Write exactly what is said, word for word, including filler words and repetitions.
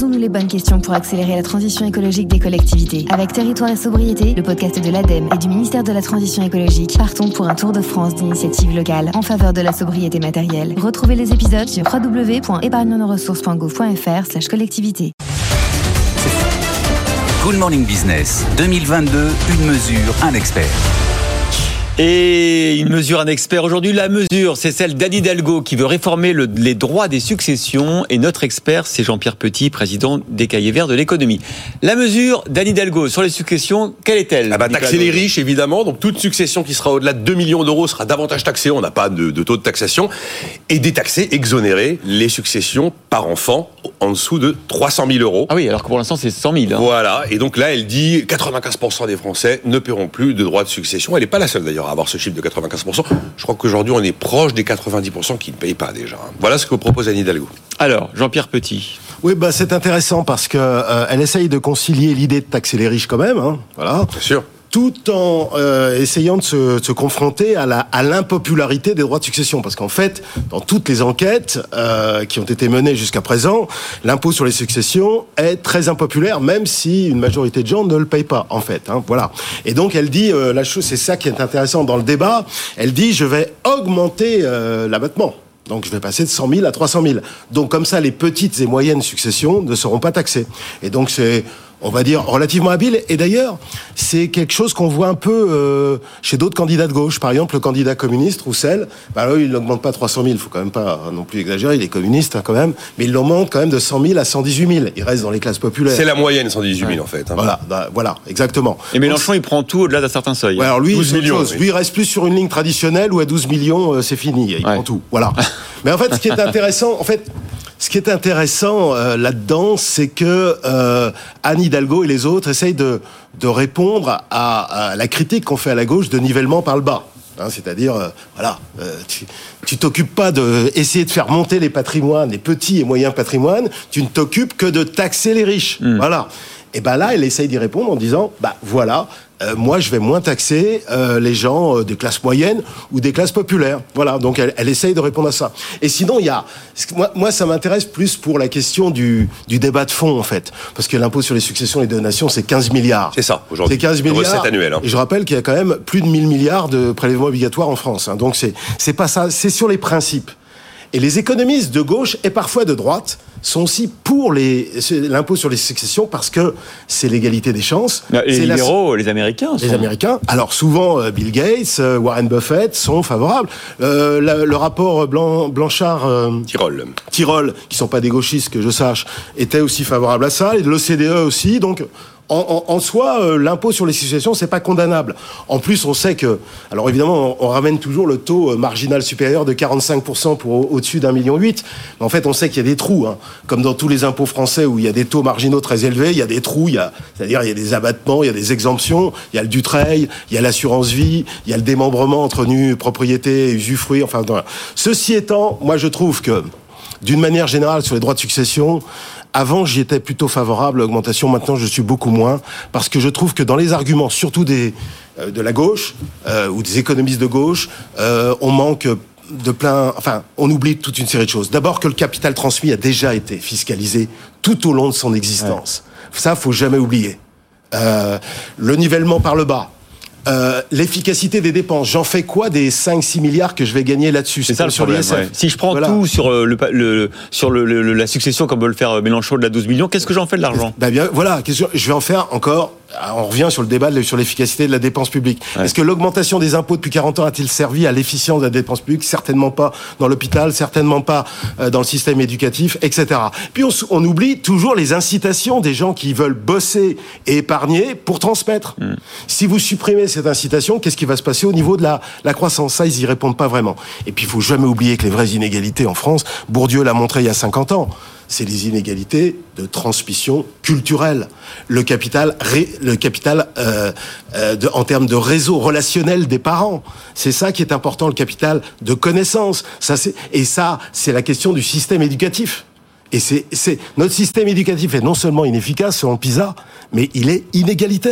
Posons-nous les bonnes questions pour accélérer la transition écologique des collectivités. Avec Territoire et Sobriété, le podcast de l'ADEME et du ministère de la Transition écologique, partons pour un tour de France d'initiatives locales en faveur de la sobriété matérielle. Retrouvez les épisodes sur w w w point épargne nos ressources point gouv point f r slash collectivité. Good Morning Business deux mille vingt-deux, une mesure, un expert. Et une mesure, un expert. Aujourd'hui, la mesure, c'est celle d'Anne Hidalgo qui veut réformer le, les droits des successions. Et notre expert, c'est Jean-Pierre Petit, président des Cahiers Verts de l'économie. La mesure d'Anne Hidalgo sur les successions, quelle est-elle? Ah bah, taxer les riches, évidemment. Donc, toute succession qui sera au-delà de deux millions d'euros sera davantage taxée. On n'a pas de, de taux de taxation. Et détaxer, exonérer les successions par enfant en dessous de trois cent mille euros. Ah oui, alors que pour l'instant, c'est cent mille. Hein. Voilà. Et donc là, elle dit quatre-vingt-quinze pour cent des Français ne paieront plus de droits de succession. Elle n'est pas la seule, d'ailleurs, à avoir ce chiffre de quatre-vingt-quinze pour cent. Je crois qu'aujourd'hui, on est proche des quatre-vingt-dix pour cent qui ne payent pas déjà. Voilà ce que propose Anne Hidalgo. Alors, Jean-Pierre Petit. Oui, bah c'est intéressant parce que euh, elle essaye de concilier l'idée de taxer les riches quand même, hein, voilà. Bien sûr. Tout en euh, essayant de se, de se confronter à la à l'impopularité des droits de succession, parce qu'en fait, dans toutes les enquêtes euh, qui ont été menées jusqu'à présent, l'impôt sur les successions est très impopulaire, même si une majorité de gens ne le payent pas, en fait. Hein, voilà. Et donc, elle dit euh, la chose, c'est ça qui est intéressant dans le débat. Elle dit, je vais augmenter euh, l'abattement. Donc, je vais passer de cent mille à trois cent mille. Donc, comme ça, les petites et moyennes successions ne seront pas taxées. Et donc, c'est, on va dire, relativement habile. Et d'ailleurs, c'est quelque chose qu'on voit un peu euh, chez d'autres candidats de gauche. Par exemple, le candidat communiste, Roussel, bah là, il n'augmente pas trois cent mille. Il faut quand même pas non plus exagérer. Il est communiste, hein, quand même. Mais il l'augmente quand même de cent mille à cent dix-huit mille. Il reste dans les classes populaires. C'est la moyenne, cent dix-huit mille, ouais. En fait. Hein. Voilà, bah, voilà, exactement. Et Mélenchon, il prend tout au-delà d'un certain seuil. Ouais, alors lui, douze millions, chose. Oui. Lui, il reste plus sur une ligne traditionnelle où à douze millions, euh, c'est fini. Il ouais. prend tout. Voilà. Mais en fait, ce qui est intéressant, en fait, ce qui est intéressant euh, là-dedans, c'est que euh, Anne Hidalgo et les autres essayent de, de répondre à, à la critique qu'on fait à la gauche de nivellement par le bas. Hein, c'est-à-dire, euh, voilà, euh, tu, tu t'occupes pas de essayer de faire monter les patrimoines, les petits et moyens patrimoines. Tu ne t'occupes que de taxer les riches. Mmh. Voilà. Et ben là, elle essaye d'y répondre en disant, bah voilà, euh, moi je vais moins taxer euh, les gens euh, des classes moyennes ou des classes populaires. Voilà, donc elle, elle essaye de répondre à ça. Et sinon, il y a, moi, moi ça m'intéresse plus pour la question du, du débat de fond en fait, parce que l'impôt sur les successions et les donations, c'est quinze milliards. C'est ça, aujourd'hui. C'est quinze milliards. Recette annuelle. Hein. Et je rappelle qu'il y a quand même plus de mille milliards de prélèvements obligatoires en France. Hein, donc c'est, c'est pas ça, c'est sur les principes. Et les économistes de gauche et parfois de droite sont aussi pour les, l'impôt sur les successions parce que c'est l'égalité des chances. Les c'est libéraux, la, les Américains. Les sont... Américains. Alors souvent, Bill Gates, Warren Buffett sont favorables. Euh, le, le rapport Blanc, Blanchard... Euh, Tirole. Tirole, qui sont pas des gauchistes que je sache, était aussi favorable à ça. Et de l'O C D E aussi, donc... En, en, en soi, euh, l'impôt sur les successions, c'est pas condamnable. En plus, on sait que, alors évidemment, on, on ramène toujours le taux marginal supérieur de quarante-cinq pour cent pour au, au-dessus d'un million huit. Mais en fait, on sait qu'il y a des trous, hein. Comme dans tous les impôts français où il y a des taux marginaux très élevés, il y a des trous. Il y a, c'est-à-dire, il y a des abattements, il y a des exemptions, il y a le Dutreil, il y a l'assurance vie, il y a le démembrement entre nue propriété et usufruit. Enfin, voilà. Ceci étant, moi, je trouve que, d'une manière générale, sur les droits de succession, avant, j'y étais plutôt favorable à l'augmentation. Maintenant, je suis beaucoup moins. Parce que je trouve que dans les arguments, surtout des, euh, de la gauche, euh, ou des économistes de gauche, euh, on manque de plein... Enfin, on oublie toute une série de choses. D'abord, que le capital transmis a déjà été fiscalisé tout au long de son existence. Ouais. Ça, faut jamais oublier. Euh, le nivellement par le bas. Euh, l'efficacité des dépenses. J'en fais quoi des cinq à six milliards que je vais gagner là-dessus? C'est, c'est ça le sur problème. l'I S F. Ouais. Si je prends voilà. tout sur, le, le, sur le, le, la succession, comme veut le faire Mélenchon de la douze millions, qu'est-ce que j'en fais de l'argent? Ben bien, voilà, je vais en faire encore. On revient sur le débat sur l'efficacité de la dépense publique. Ouais. Est-ce que l'augmentation des impôts depuis quarante ans a-t-il servi à l'efficience de la dépense publique? Certainement pas dans l'hôpital, certainement pas dans le système éducatif, et cetera. Puis on, on oublie toujours les incitations des gens qui veulent bosser et épargner pour transmettre. Mmh. Si vous supprimez cette incitation, qu'est-ce qui va se passer au niveau de la, la croissance? Ça, ils y répondent pas vraiment. Et puis, il faut jamais oublier que les vraies inégalités en France, Bourdieu l'a montré il y a cinquante ans, c'est les inégalités de transmission culturelle. Le capital, ré, le capital euh, euh, de, en termes de réseau relationnel des parents. C'est ça qui est important, le capital de connaissances. Ça, c'est, et ça, c'est la question du système éducatif. Et c'est, c'est notre système éducatif est non seulement inefficace selon PISA, mais il est inégalitaire.